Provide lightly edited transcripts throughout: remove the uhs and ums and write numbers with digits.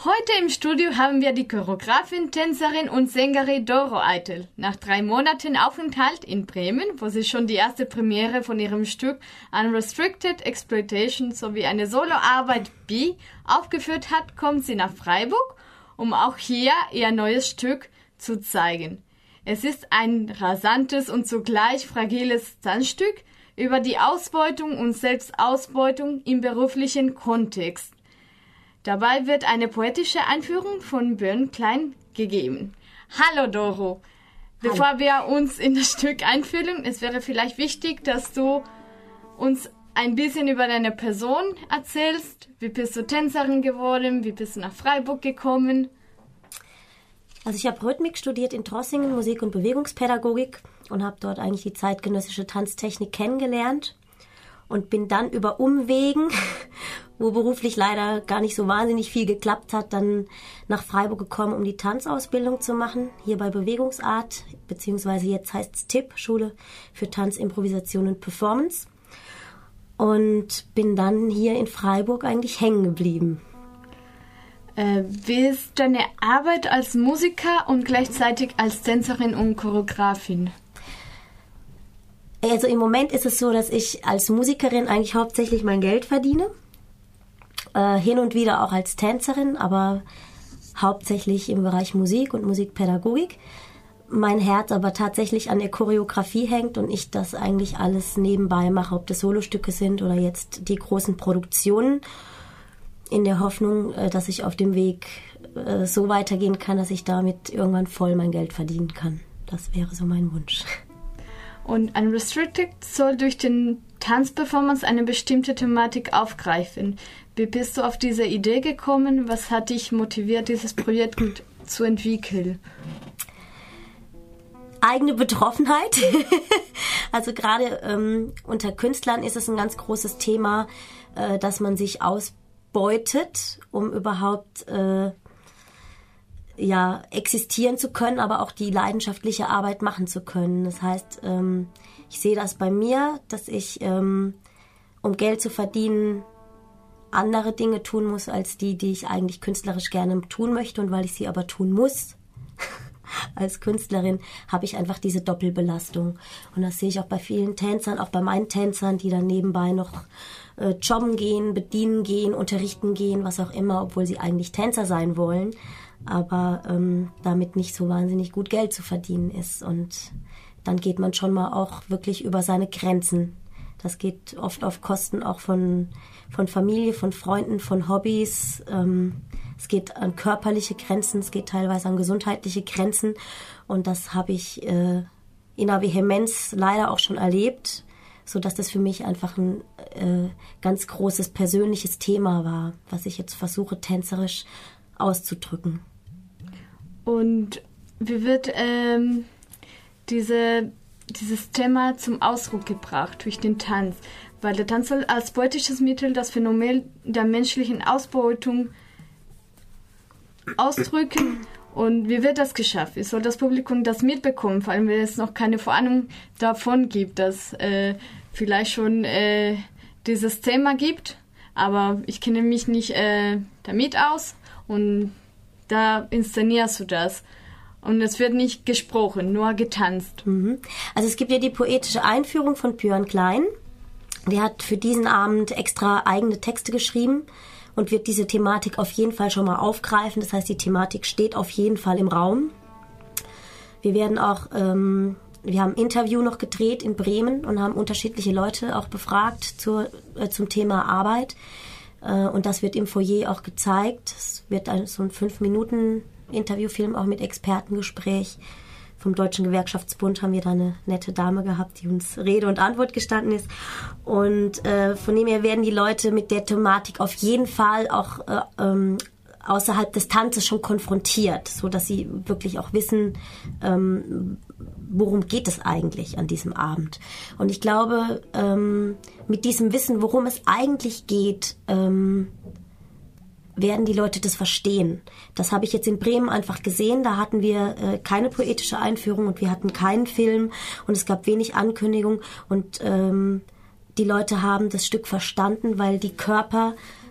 Heute im Studio haben wir die Choreografin, Tänzerin und Sängerin Doro Eitel. Nach 3 Monaten Aufenthalt in Bremen, wo sie schon die erste Premiere von ihrem Stück Unrestricted Exploitation sowie eine Soloarbeit B aufgeführt hat, kommt sie nach Freiburg, um auch hier ihr neues Stück zu zeigen. Es ist ein rasantes und zugleich fragiles Tanzstück über die Ausbeutung und Selbstausbeutung im beruflichen Kontext. Dabei wird eine poetische Einführung von Björn Klein gegeben. Hallo Doro. Bevor wir uns in das Stück einfühlen, es wäre vielleicht wichtig, dass du uns ein bisschen über deine Person erzählst. Wie bist du Tänzerin geworden? Wie bist du nach Freiburg gekommen? Also ich habe Rhythmik studiert in Trossingen, Musik- und Bewegungspädagogik und habe dort eigentlich die zeitgenössische Tanztechnik kennengelernt und bin dann über Umwegen, wo beruflich leider gar nicht so wahnsinnig viel geklappt hat, dann nach Freiburg gekommen, um die Tanzausbildung zu machen, hier bei Bewegungsart, beziehungsweise jetzt heißt es TIP, Schule für Tanz, Improvisation und Performance. Und bin dann hier in Freiburg eigentlich hängen geblieben. Wie ist deine Arbeit als Musiker und gleichzeitig als Tänzerin und Choreografin? Also im Moment ist es so, dass ich als Musikerin eigentlich hauptsächlich mein Geld verdiene. Hin und wieder auch als Tänzerin, aber hauptsächlich im Bereich Musik und Musikpädagogik. Mein Herz aber tatsächlich an der Choreografie hängt und ich das eigentlich alles nebenbei mache, ob das Solostücke sind oder jetzt die großen Produktionen, in der Hoffnung, dass ich auf dem Weg so weitergehen kann, dass ich damit irgendwann voll mein Geld verdienen kann. Das wäre so mein Wunsch. Und Unrestricted soll durch den Tanzperformance eine bestimmte Thematik aufgreifen. Wie bist du auf diese Idee gekommen? Was hat dich motiviert, dieses Projekt zu entwickeln? Eigene Betroffenheit. Also gerade unter Künstlern ist es ein ganz großes Thema, dass man sich ausbeutet, um überhaupt existieren zu können, aber auch die leidenschaftliche Arbeit machen zu können. Das heißt, ich sehe das bei mir, dass ich, um Geld zu verdienen, andere Dinge tun muss, als die ich eigentlich künstlerisch gerne tun möchte. Und weil ich sie aber tun muss, als Künstlerin, habe ich einfach diese Doppelbelastung. Und das sehe ich auch bei vielen Tänzern, auch bei meinen Tänzern, die dann nebenbei noch jobben gehen, bedienen gehen, unterrichten gehen, was auch immer, obwohl sie eigentlich Tänzer sein wollen, aber damit nicht so wahnsinnig gut Geld zu verdienen ist. Und dann geht man schon mal auch wirklich über seine Grenzen. Das geht oft auf Kosten auch von Familie, von Freunden, von Hobbys. Es geht an körperliche Grenzen, es geht teilweise an gesundheitliche Grenzen. Und das habe ich in einer Vehemenz leider auch schon erlebt, sodass das für mich einfach ein ganz großes persönliches Thema war, was ich jetzt versuche tänzerisch auszudrücken. Und wie wird dieses Thema zum Ausdruck gebracht durch den Tanz? Weil der Tanz soll als poetisches Mittel das Phänomen der menschlichen Ausbeutung ausdrücken. Und wie wird das geschafft? Wie soll das Publikum das mitbekommen? Vor allem, wenn es noch keine Vorahnung davon gibt, dass vielleicht schon dieses Thema gibt. Aber ich kenne mich nicht damit aus und da inszenierst du das. Und es wird nicht gesprochen, nur getanzt. Also es gibt ja die poetische Einführung von Björn Klein. Der hat für diesen Abend extra eigene Texte geschrieben und wird diese Thematik auf jeden Fall schon mal aufgreifen. Das heißt, die Thematik steht auf jeden Fall im Raum. Wir werden auch, wir haben ein Interview noch gedreht in Bremen und haben unterschiedliche Leute auch befragt zum Thema Arbeit. Und das wird im Foyer auch gezeigt. Es wird so ein 5-Minuten-Interviewfilm auch mit Expertengespräch. Vom Deutschen Gewerkschaftsbund haben wir da eine nette Dame gehabt, die uns Rede und Antwort gestanden ist. Und von dem her werden die Leute mit der Thematik auf jeden Fall auch außerhalb des Tanzes schon konfrontiert, so dass sie wirklich auch wissen, worum geht es eigentlich an diesem Abend. Und ich glaube, mit diesem Wissen, worum es eigentlich geht, werden die Leute das verstehen. Das habe ich jetzt in Bremen einfach gesehen. Da hatten wir keine poetische Einführung und wir hatten keinen Film und es gab wenig Ankündigung und die Leute haben das Stück verstanden, weil die Körper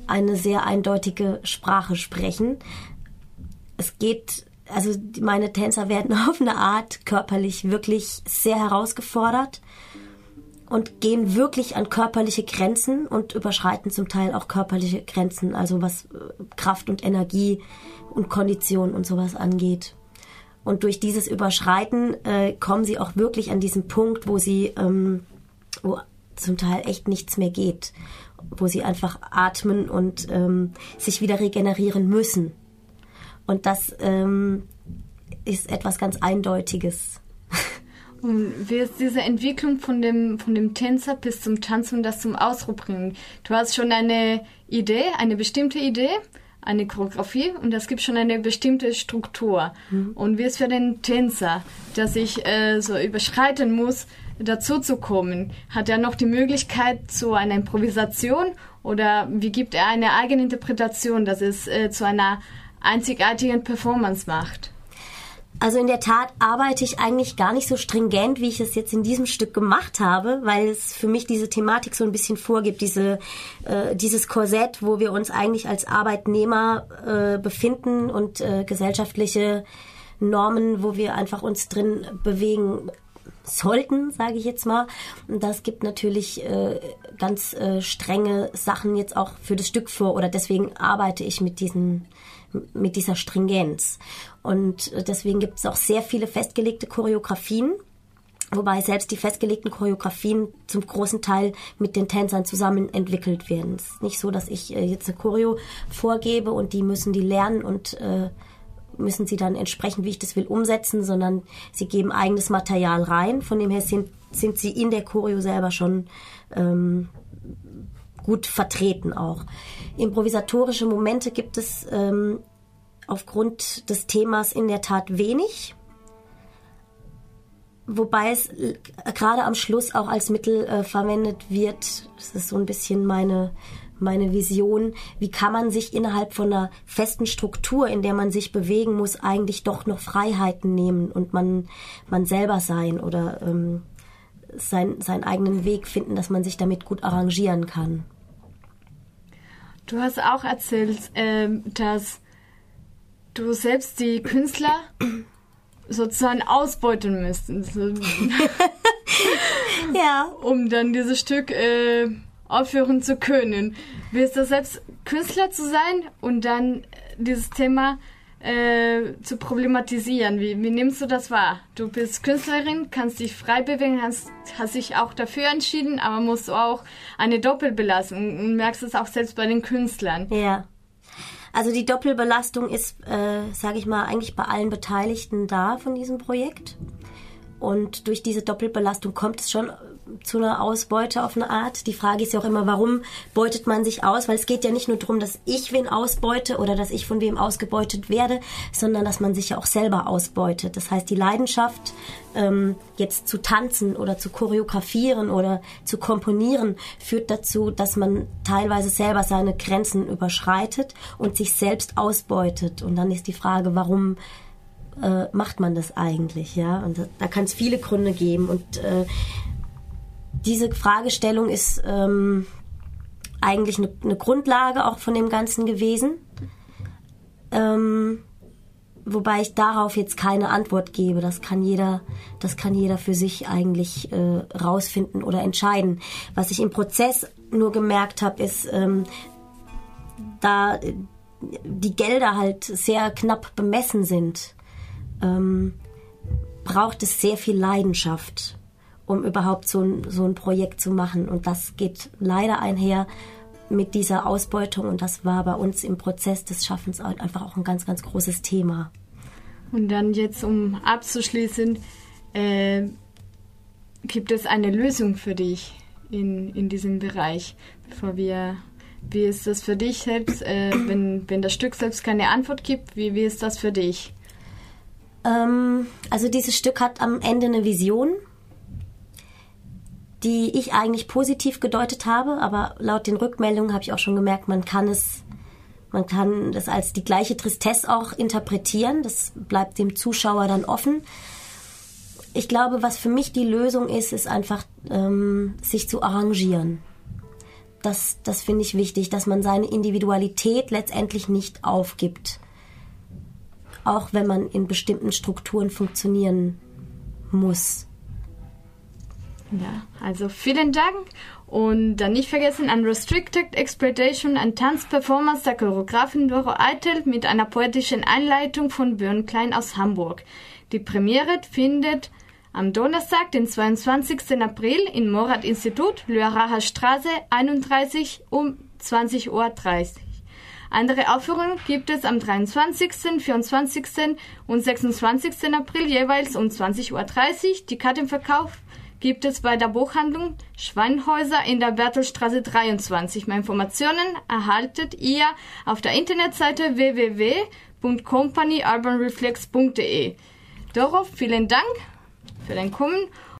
eine sehr eindeutige Sprache sprechen. Es geht, also meine Tänzer werden auf eine Art körperlich wirklich sehr herausgefordert und gehen wirklich an körperliche Grenzen und überschreiten zum Teil auch körperliche Grenzen, also was Kraft und Energie und Kondition und sowas angeht. Und durch dieses Überschreiten kommen sie auch wirklich an diesen Punkt, wo sie, wo zum Teil echt nichts mehr geht, wo sie einfach atmen und sich wieder regenerieren müssen. Und das ist etwas ganz Eindeutiges. Und wie ist diese Entwicklung von dem Tänzer bis zum Tanzen und das zum Ausdruck bringen? Du hast schon eine Idee, eine bestimmte Idee, eine Choreografie und es gibt schon eine bestimmte Struktur. Und wie ist für den Tänzer, der sich so überschreiten muss, dazu zu kommen? Hat er noch die Möglichkeit zu einer Improvisation oder wie gibt er eine eigene Interpretation, dass es zu einer einzigartigen Performance macht? Also in der Tat arbeite ich eigentlich gar nicht so stringent, wie ich es jetzt in diesem Stück gemacht habe, weil es für mich diese Thematik so ein bisschen vorgibt, dieses Korsett, wo wir uns eigentlich als Arbeitnehmer befinden und gesellschaftliche Normen, wo wir einfach uns drin bewegen sollten, sage ich jetzt mal. Und das gibt natürlich ganz strenge Sachen jetzt auch für das Stück vor, oder deswegen arbeite ich mit dieser Stringenz. Und deswegen gibt es auch sehr viele festgelegte Choreografien, wobei selbst die festgelegten Choreografien zum großen Teil mit den Tänzern zusammen entwickelt werden. Es ist nicht so, dass ich jetzt eine Choreo vorgebe und die müssen die lernen und müssen sie dann entsprechend, wie ich das will, umsetzen, sondern sie geben eigenes Material rein. Von dem her sind sie in der Choreo selber schon gut vertreten auch. Improvisatorische Momente gibt es aufgrund des Themas in der Tat wenig, wobei es gerade am Schluss auch als Mittel verwendet wird. Das ist so ein bisschen meine Vision. Wie kann man sich innerhalb von einer festen Struktur, in der man sich bewegen muss, eigentlich doch noch Freiheiten nehmen und man selber sein oder seinen eigenen Weg finden, dass man sich damit gut arrangieren kann. Du hast auch erzählt, dass du selbst die Künstler sozusagen ausbeuten müsstest, ja, um dann dieses Stück aufführen zu können. Wie ist das selbst, Künstler zu sein und dann dieses Thema zu problematisieren? Wie nimmst du das wahr? Du bist Künstlerin, kannst dich frei bewegen, hast dich auch dafür entschieden, aber musst du auch eine Doppelbelastung und merkst es auch selbst bei den Künstlern. Ja. Also die Doppelbelastung ist, sage ich mal, eigentlich bei allen Beteiligten da von diesem Projekt. Und durch diese Doppelbelastung kommt es schon zu einer Ausbeute auf eine Art. Die Frage ist ja auch immer, warum beutet man sich aus? Weil es geht ja nicht nur darum, dass ich wen ausbeute oder dass ich von wem ausgebeutet werde, sondern dass man sich ja auch selber ausbeutet. Das heißt, die Leidenschaft, jetzt zu tanzen oder zu choreografieren oder zu komponieren, führt dazu, dass man teilweise selber seine Grenzen überschreitet und sich selbst ausbeutet. Und dann ist die Frage, warum macht man das eigentlich? Ja? Und da kann es viele Gründe geben. Und diese Fragestellung ist eigentlich eine Grundlage auch von dem Ganzen gewesen. Wobei ich darauf jetzt keine Antwort gebe. Das kann jeder für sich eigentlich rausfinden oder entscheiden. Was ich im Prozess nur gemerkt habe, ist, da die Gelder halt sehr knapp bemessen sind, braucht es sehr viel Leidenschaft, um überhaupt so ein Projekt zu machen. Und das geht leider einher mit dieser Ausbeutung. Und das war bei uns im Prozess des Schaffens einfach auch ein ganz, ganz großes Thema. Und dann jetzt, um abzuschließen, gibt es eine Lösung für dich in diesem Bereich? Wie ist das für dich selbst, wenn das Stück selbst keine Antwort gibt? Wie ist das für dich? Also dieses Stück hat am Ende eine Vision, die ich eigentlich positiv gedeutet habe, aber laut den Rückmeldungen habe ich auch schon gemerkt, man kann das als die gleiche Tristesse auch interpretieren. Das bleibt dem Zuschauer dann offen. Ich glaube, was für mich die Lösung ist einfach sich zu arrangieren. das finde ich wichtig, dass man seine Individualität letztendlich nicht aufgibt. Auch wenn man in bestimmten Strukturen funktionieren muss. Ja, also vielen Dank. Und dann nicht vergessen, Unrestricted Exploitation, ein Tanzperformance der Choreografin Doro Eitel mit einer poetischen Einleitung von Björn Klein aus Hamburg. Die Premiere findet am Donnerstag, den 22. April im Morat-Institut, Lüeracher Straße 31 um 20.30 Uhr. Andere Aufführungen gibt es am 23., 24. und 26. April jeweils um 20.30 Uhr. Die Kartenverkauf gibt es bei der Buchhandlung Schweinhäuser in der Bertelstraße 23. Mehr Informationen erhaltet ihr auf der Internetseite www.companyurbanreflex.de. Doro, vielen Dank für dein Kommen